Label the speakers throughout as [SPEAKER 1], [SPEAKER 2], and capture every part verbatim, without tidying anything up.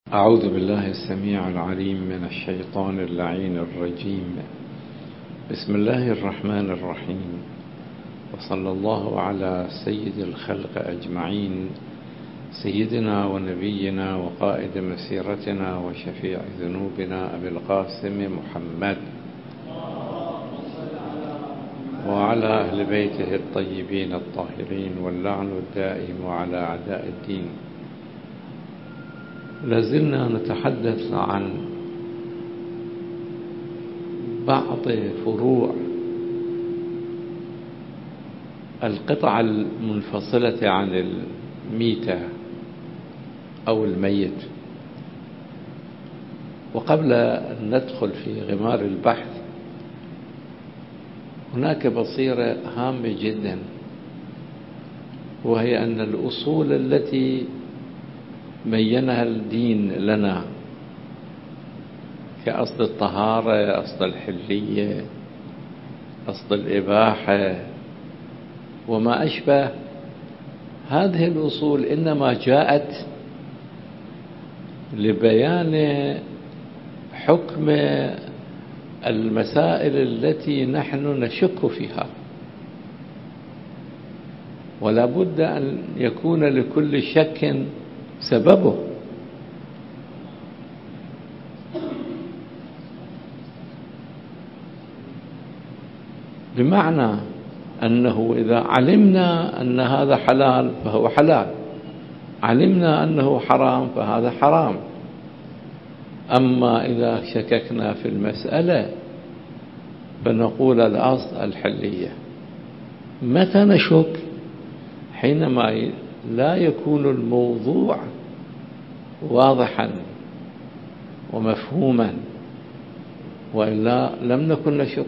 [SPEAKER 1] أعوذ بالله السميع العليم من الشيطان اللعين الرجيم. بسم الله الرحمن الرحيم، وصلى الله على سيد الخلق أجمعين، سيدنا ونبينا وقائد مسيرتنا وشفيع ذنوبنا أبي القاسم محمد وعلى أهل بيته الطيبين الطاهرين، واللعن الدائم على أعداء الدين. لازلنا نتحدث عن بعض فروع القطع المنفصلة عن الميتة أو الميت. وقبل أن ندخل في غمار البحث، هناك بصيرة هامة جدا، وهي أن الأصول التي بينها الدين لنا كأصل الطهارة، أصل الحلية، أصل الإباحة وما أشبه، هذه الأصول إنما جاءت لبيان حكم المسائل التي نحن نشك فيها، ولا بد أن يكون لكل شك سببه. بمعنى أنه إذا علمنا أن هذا حلال فهو حلال، علمنا أنه حرام فهذا حرام. أما إذا شككنا في المسألة فنقول الأصل الحلية. متى نشك؟ حينما لا يكون الموضوع واضحا ومفهوما، وإلا لم نكن نشك.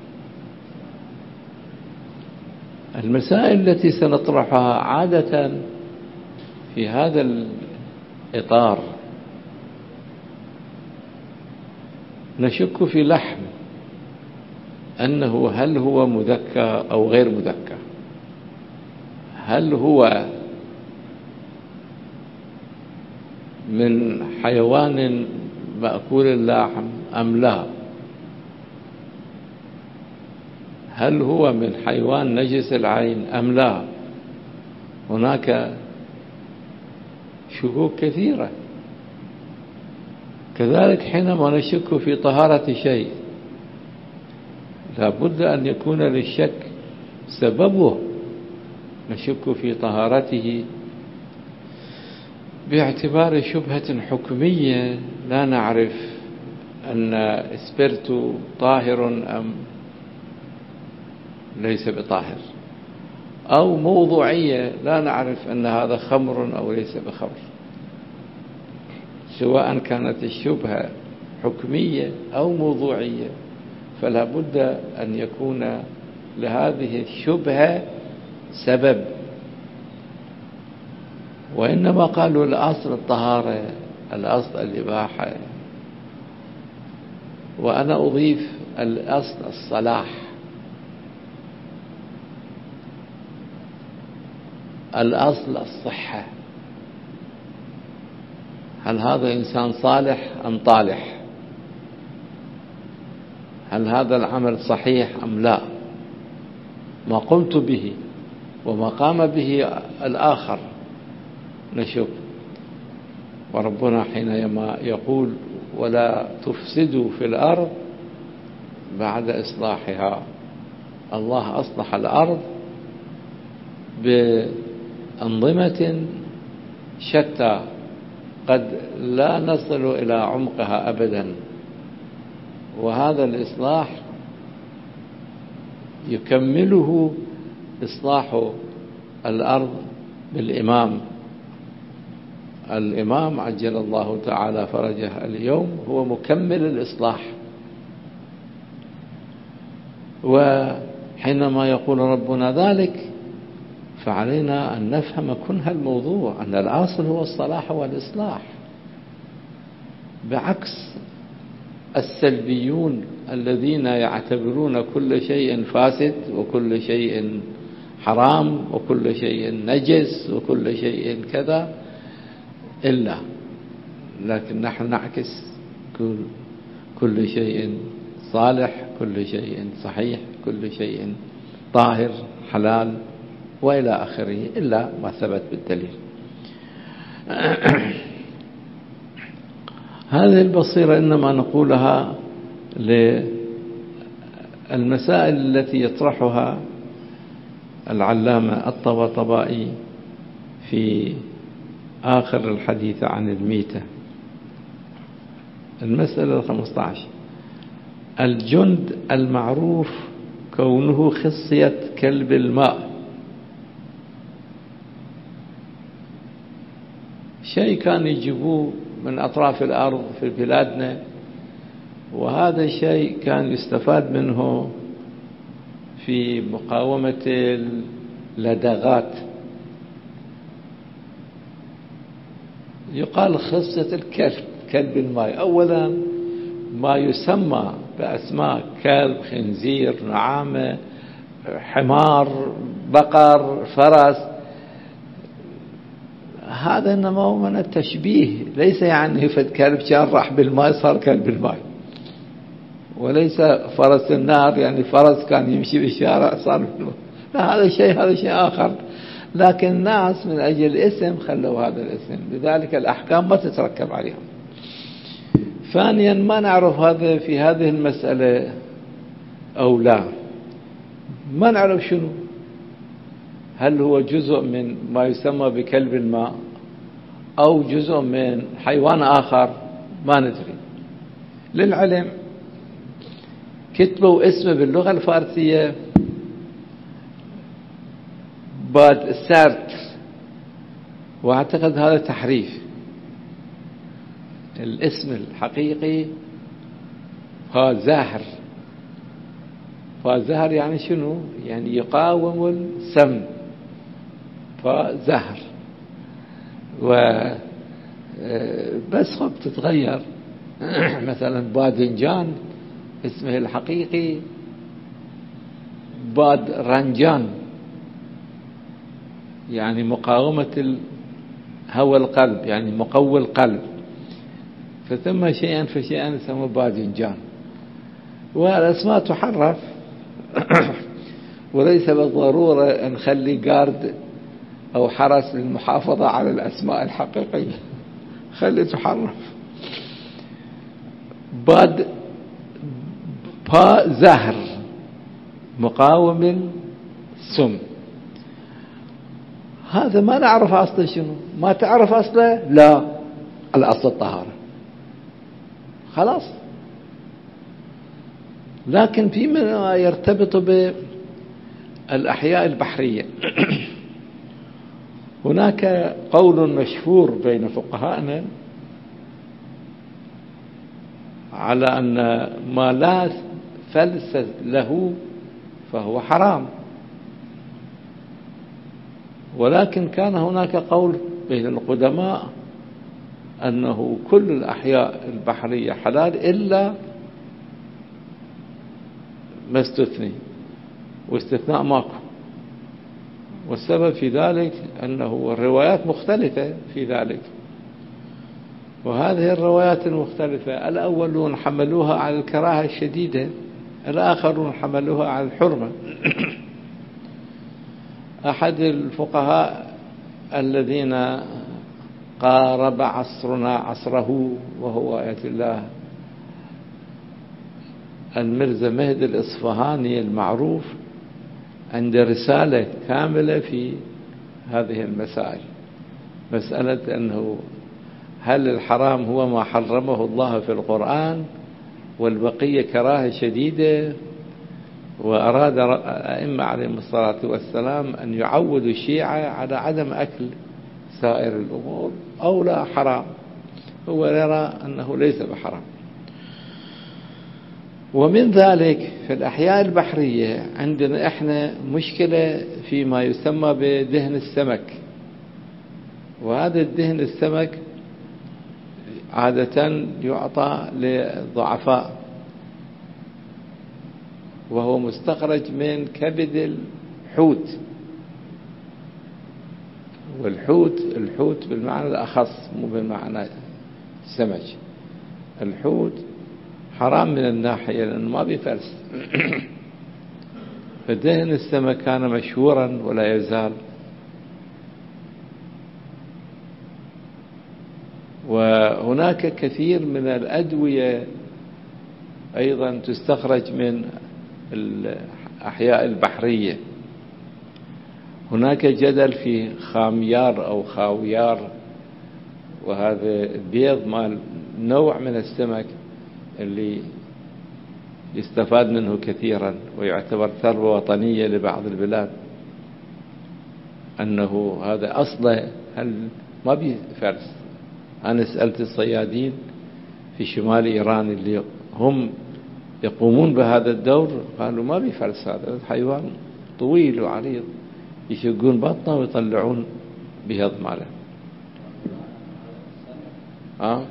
[SPEAKER 1] المسائل التي سنطرحها عادة في هذا الإطار، نشك في لحم أنه هل هو مذكى أو غير مذكى، هل هو من حيوان مأكول اللحم أم لا، هل هو من حيوان نجس العين أم لا. هناك شكوك كثيرة. كذلك حينما نشك في طهارة شيء، لا بد أن يكون للشك سببه. نشك في طهارته باعتبار شبهة حكمية، لا نعرف أن اسبرتو طاهر أم ليس بطاهر، أو موضوعية، لا نعرف أن هذا خمر أو ليس بخمر. سواء كانت الشبهة حكمية أو موضوعية، فلا بد أن يكون لهذه الشبهة سبب. وإنما قالوا الأصل الطهارة، الأصل الإباحة، وأنا أضيف الأصل الصلاح، الأصل الصحة. هل هذا إنسان صالح أم طالح؟ هل هذا العمل صحيح أم لا؟ ما قمت به وما قام به الآخر نشك. وربنا حينما يقول ولا تفسدوا في الأرض بعد إصلاحها، الله أصلح الأرض بأنظمة شتى قد لا نصل إلى عمقها أبدا. وهذا الإصلاح يكمله إصلاح الأرض بالإمام. الإمام عجل الله تعالى فرجه اليوم هو مكمل الإصلاح. وحينما يقول ربنا ذلك، فعلينا أن نفهم كنه الموضوع، أن الأصل هو الصلاح والإصلاح، بعكس السلبيون الذين يعتبرون كل شيء فاسد وكل شيء حرام وكل شيء نجس وكل شيء كذا، إلا لكن نحن نعكس كل كل شيء صالح، كل شيء صحيح، كل شيء طاهر حلال وإلى آخره إلا ما ثبت بالدليل. هذه البصيرة إنما نقولها للمسائل التي يطرحها العلامة الطباطبائي في آخر الحديث عن الميتة. المسألة الخمسة عشر: الجند المعروف كونه خصية كلب الماء. شيء كان يجيبوه من أطراف الأرض في بلادنا، وهذا الشيء كان يستفاد منه في مقاومة اللدغات. يقال خصية الكلب، كلب الماء. أولا ما يسمى بأسماء كلب، خنزير، نعامة، حمار، بقر، فرس، هذا إنما هو من التشبيه، ليس يعني فد كلب كان راح بالماء صار كلب الماء، وليس فرس النار يعني فرس كان يمشي بالشارع صار بالماء، لا، هذا شيء هذا شيء آخر. لكن الناس من أجل الاسم خلوا هذا الاسم، لذلك الأحكام ما تتركب عليهم. ثانيا ما نعرف هذا في هذه المسألة أو لا، ما نعرف شنو، هل هو جزء من ما يسمى بكلب الماء أو جزء من حيوان آخر، ما ندري. للعلم كتبوا اسمه باللغة الفارسية باد سارت، واعتقد هذا تحريف. الاسم الحقيقي فازهر. فازهر يعني شنو؟ يعني يقاوم السم، فازهر. و بس خب تتغير. مثلا باذنجان اسمه الحقيقي باد رنجان، يعني مقاومة هوى القلب، يعني مقوي القلب. فثم شيئا فشيئا يسمى باذنجان. والأسماء تحرف، وليس بالضرورة نخلي قارد أو حرس للمحافظة على الأسماء الحقيقية، خلي تحرف. باد با زهر مقاوم السم، هذا ما نعرف أصله شنو. ما تعرف أصله؟ لا، الأصل الطهارة خلاص. لكن فيما يرتبط بالأحياء البحرية هناك قول مشهور بين فقهائنا على أن ما لا فلس له فهو حرام، ولكن كان هناك قول بين القدماء أنه كل الأحياء البحرية حلال إلا ما استثني، واستثناء ماكو. والسبب في ذلك أنه الروايات مختلفة في ذلك، وهذه الروايات المختلفة الأولون حملوها على الكراهة الشديدة، الآخرون حملوها على الحرمة. أحد الفقهاء الذين قارب عصرنا عصره وهو آية الله المرزا مهدي الإصفهاني المعروف، عند رسالة كاملة في هذه المسائل، مسألة أنه هل الحرام هو ما حرمه الله في القرآن والبقية كراهة شديدة، وأراد الأئمة عليهم الصلاة والسلام أن يعودوا الشيعة على عدم أكل سائر الأمور أو لا حرام، هو يرى أنه ليس بحرام. ومن ذلك في الأحياء البحرية عندنا إحنا مشكلة فيما يسمى بدهن السمك، وهذا الدهن السمك عادة يعطى للضعفاء، وهو مستخرج من كبد الحوت. والحوت الحوت بالمعنى الأخص مو بالمعنى السمك. الحوت حرام من الناحية لأنه ما بيفلس. فدهن السمك كان مشهورا ولا يزال. وهناك كثير من الأدوية أيضا تستخرج من الأحياء البحرية. هناك جدل في خاميار أو خاويار، وهذا البيض مال نوع من السمك اللي يستفاد منه كثيرا ويعتبر ثروة وطنية لبعض البلاد، أنه هذا أصله هل ما بيفرس. أنا سألت الصيادين في شمال إيران اللي هم يقومون بهذا الدور، قالوا ما بيفرس، هذا حيوان طويل وعريض يشقون بطنه ويطلعون بيض ماله. ها؟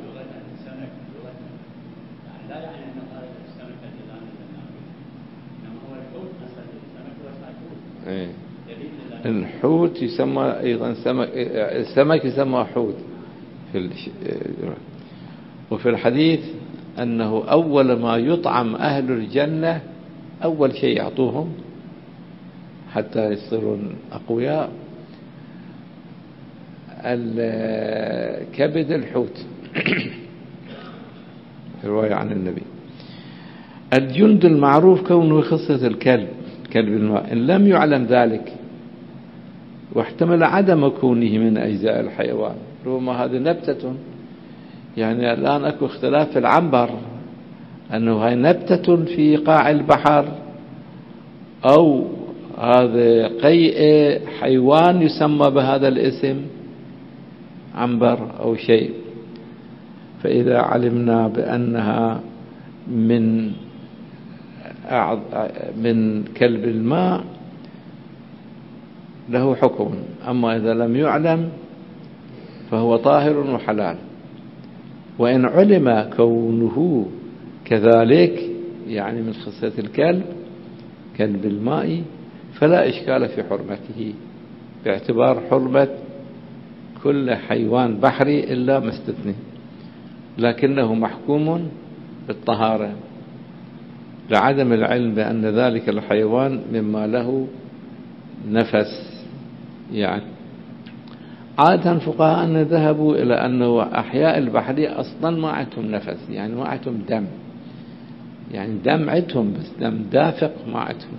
[SPEAKER 1] إيه. الحوت يسمى أيضا سمك، السمك يسمى حوت في الش... وفي الحديث أنه أول ما يطعم أهل الجنة أول شيء يعطوهم حتى يصيرون أقوياء كبد الحوت. رواية عن النبي. الجند المعروف كونه خصة الكلب، كلب الماء، إن لم يعلم ذلك واحتمل عدم كونه من أجزاء الحيوان، ربما هذه نبتة. يعني الآن أكو اختلاف في العنبر، أنه هاي نبتة في قاع البحر أو هذا قيء حيوان يسمى بهذا الاسم عنبر أو شيء. فإذا علمنا بأنها من من كلب الماء له حكم، أما إذا لم يعلم فهو طاهر وحلال. وإن علم كونه كذلك يعني من خصية الكلب كلب الماء فلا إشكال في حرمته، باعتبار حرمة كل حيوان بحري إلا ما استثني، لكنه محكوم بالطهارة لعدم العلم بأن ذلك الحيوان مما له نفس. يعني عادة فقهاءنا ذهبوا إلى أنه أحياء البحرية أصلا ما عندهم نفس، يعني ما عندهم دم، يعني دم عندهم بس دم دافق ما عندهم.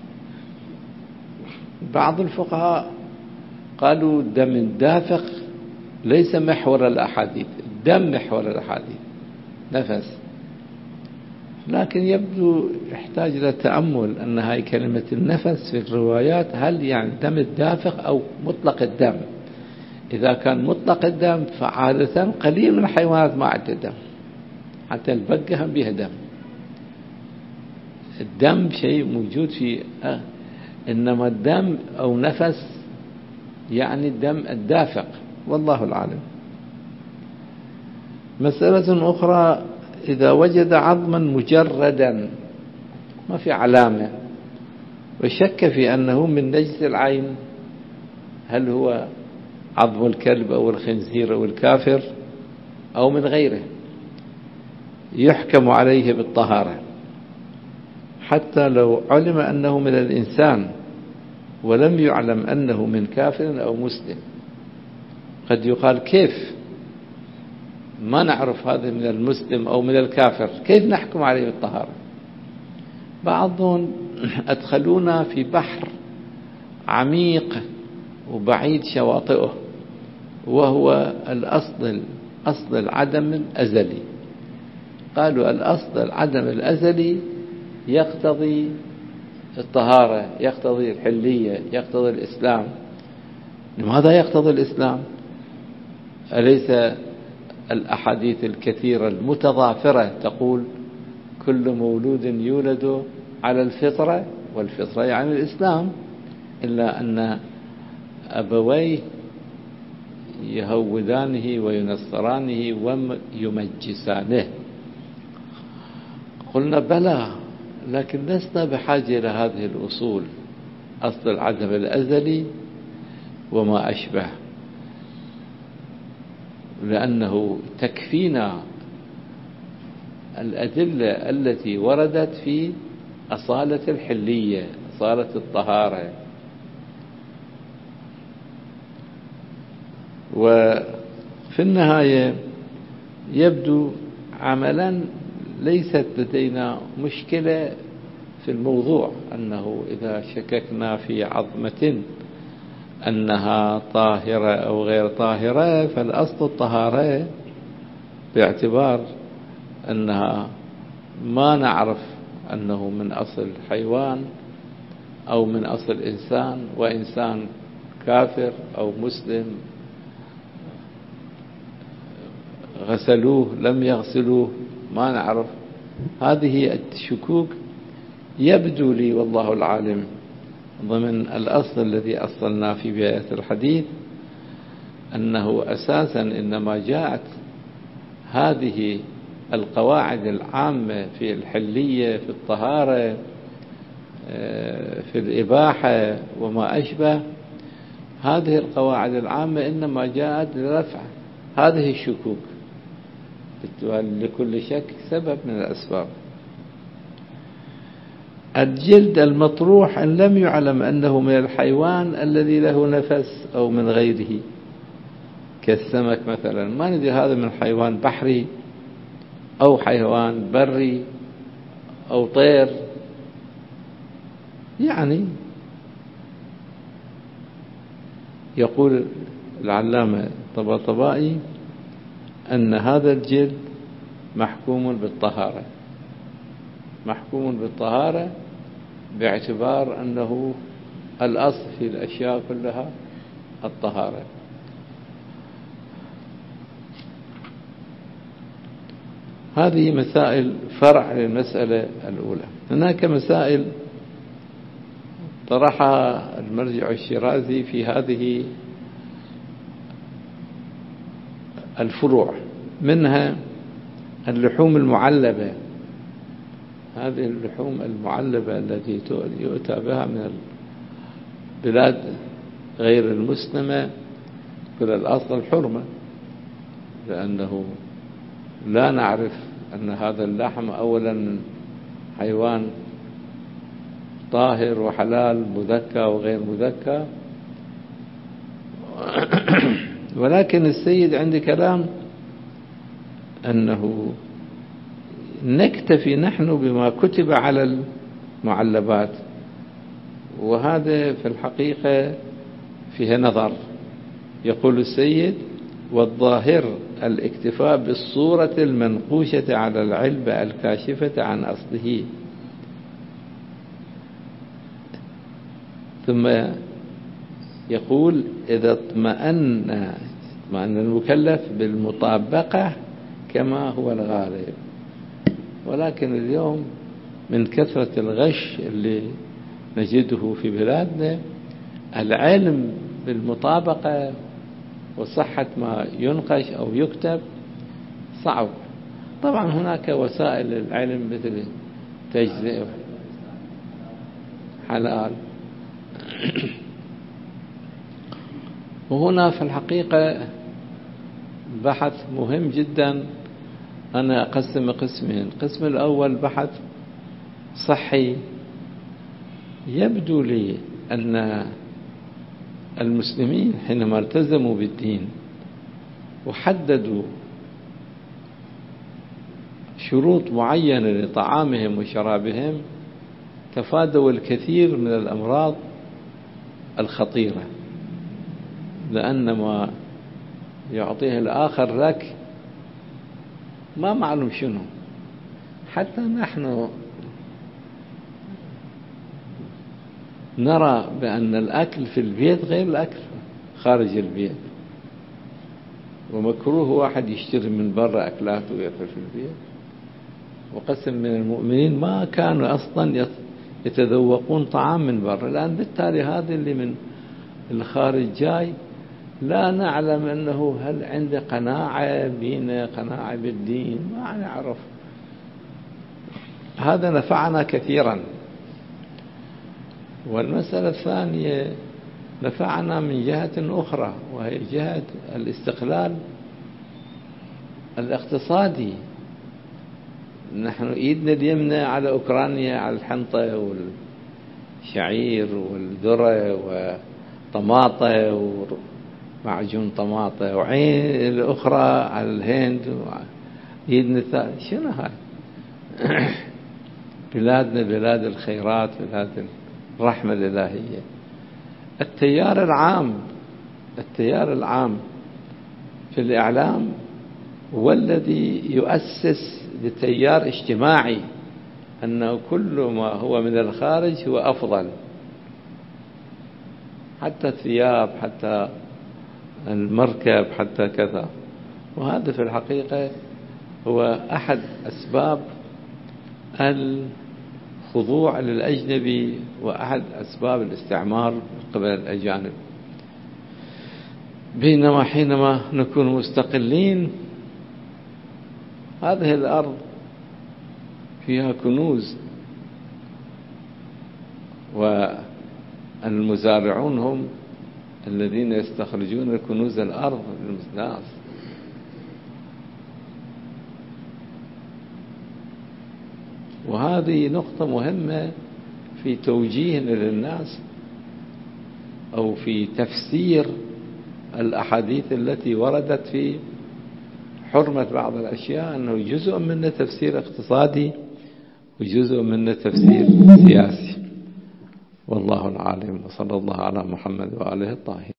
[SPEAKER 1] بعض الفقهاء قالوا الدم الدافق ليس محور الأحاديث، الدم محور الأحاديث نفس. لكن يبدو يحتاج إلى تأمل أن هاي كلمة النفس في الروايات هل يعني دم الدافق أو مطلق الدم. إذا كان مطلق الدم فعادة قليل من الحيوانات ما عنده دم، حتى البقة هم بها دم. الدم شيء موجود في آه. إنما الدم أو نفس يعني الدم الدافق، والله العالم. مسألة أخرى، إذا وجد عظما مجردا ما في علامة وشك في أنه من نجس العين، هل هو عظم الكلب أو الخنزير أو الكافر أو من غيره، يحكم عليه بالطهارة حتى لو علم أنه من الإنسان ولم يعلم أنه من كافر أو مسلم. قد يقال كيف ما نعرف هذا من المسلم أو من الكافر، كيف نحكم عليه بالطهارة؟ بعضهم أدخلونا في بحر عميق وبعيد شواطئه، وهو الأصل أصل العدم الأزلي. قالوا الأصل العدم الأزلي يقتضي الطهارة، يقتضي الحلية، يقتضي الإسلام. لماذا يقتضي الإسلام؟ أليس الأحاديث الكثيرة المتضافرة تقول كل مولود يولد على الفطرة، والفطرة يعني الإسلام، إلا أن أبويه يهودانه وينصرانه ويمجسانه. قلنا بلى، لكن لسنا بحاجة إلى هذه الأصول، أصل العدم الأزلي وما أشبه، لأنه تكفينا الأدلة التي وردت في أصالة الحلية، أصالة الطهارة. وفي النهاية يبدو عملا ليست لدينا مشكلة في الموضوع، أنه إذا شككنا في عظمة أنها طاهرة أو غير طاهرة فالأصل الطهارة، باعتبار أنها ما نعرف أنه من أصل حيوان أو من أصل إنسان، وإنسان كافر أو مسلم غسلوه لم يغسلوه ما نعرف. هذه الشكوك يبدو لي والله العالم ضمن الأصل الذي أصلنا في بداية الحديث أنه أساسا إنما جاءت هذه القواعد العامة في الحلية في الطهارة في الإباحة وما أشبه، هذه القواعد العامة إنما جاءت لرفع هذه الشكوك، لكل شك سبب من الأسباب. الجلد المطروح إن لم يعلم أنه من الحيوان الذي له نفس أو من غيره كالسمك مثلا، ما ندري هذا من حيوان بحري أو حيوان بري أو طير، يعني يقول العلامة الطباطبائي أن هذا الجلد محكوم بالطهارة، محكوم بالطهارة باعتبار أنه الأصل في الأشياء كلها الطهارة. هذه مسائل فرع للمسألة الأولى. هناك مسائل طرحها المرجع الشيرازي في هذه الفروع، منها اللحوم المعلبة. هذه اللحوم المعلبة التي يؤتى بها من البلاد غير المسلمة كل الأصل الحرمة، لأنه لا نعرف أن هذا اللحم أولا من حيوان طاهر وحلال مذكى وغير مذكى. ولكن السيد عندي كلام أنه نكتفي نحن بما كتب على المعلبات، وهذا في الحقيقة فيه نظر. يقول السيد: والظاهر الاكتفاء بالصورة المنقوشة على العلبة الكاشفة عن أصله. ثم يقول: إذا اطمأن اطمأن المكلف بالمطابقة كما هو الغالب. ولكن اليوم من كثرة الغش اللي نجده في بلادنا، العلم بالمطابقة وصحة ما ينقش أو يكتب صعب. طبعا هناك وسائل العلم مثل تجزئة حلال. وهنا في الحقيقة بحث مهم جدا، أنا أقسم قسمين. القسم الأول بحث صحي. يبدو لي أن المسلمين حينما التزموا بالدين وحددوا شروط معينة لطعامهم وشرابهم تفادوا الكثير من الأمراض الخطيرة، لأن ما يعطيه الآخر لك ما معلوم شنو. حتى نحن نرى بأن الأكل في البيت غير الأكل خارج البيت، ومكروه واحد يشتري من برا أكلات ويأكل في البيت. وقسم من المؤمنين ما كانوا أصلا يتذوقون طعام من برا، لأن بالتالي هذا اللي من الخارج جاي لا نعلم أنه هل عنده قناعة بينا، قناعة بالدين، ما نعرف. هذا نفعنا كثيرا. والمسألة الثانية نفعنا من جهة أخرى، وهي جهة الاستقلال الاقتصادي، نحن إيدنا اليمنى على أوكرانيا، على الحنطة والشعير والذرة وطماطة ومعجون طماطة، وعين الأخرى على الهند، إيدنا الثالثة شنو هاي؟ بلادنا بلاد الخيرات، بلاد الرحمة الإلهية. التيار العام التيار العام في الإعلام هو الذي يؤسس لتيار اجتماعي أنه كل ما هو من الخارج هو أفضل، حتى الثياب، حتى المركب، حتى كذا. وهذا في الحقيقة هو أحد أسباب الخضوع للأجنبي وأحد أسباب الاستعمار قبل الأجانب. بينما حينما نكون مستقلين هذه الأرض فيها كنوز، والمزارعون هم الذين يستخرجون كنوز الأرض للناس. وهذه نقطة مهمة في توجيهنا للناس أو في تفسير الأحاديث التي وردت في حرمة بعض الأشياء، أنه جزء منه تفسير اقتصادي وجزء منه تفسير سياسي. والله العالم، وصلى الله على محمد وآله الطاهرين.